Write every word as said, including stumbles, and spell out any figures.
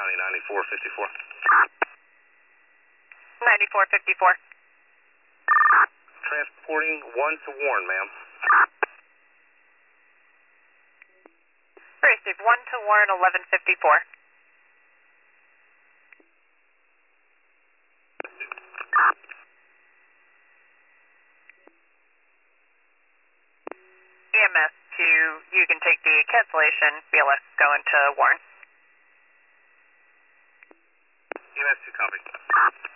County, ninety-four fifty-four. ninety-four fifty-four. Transporting one to Warren, ma'am. Received one to Warren, eleven fifty-four. E M S to, you can take the cancellation, B L S going to Warren. E M S to copy.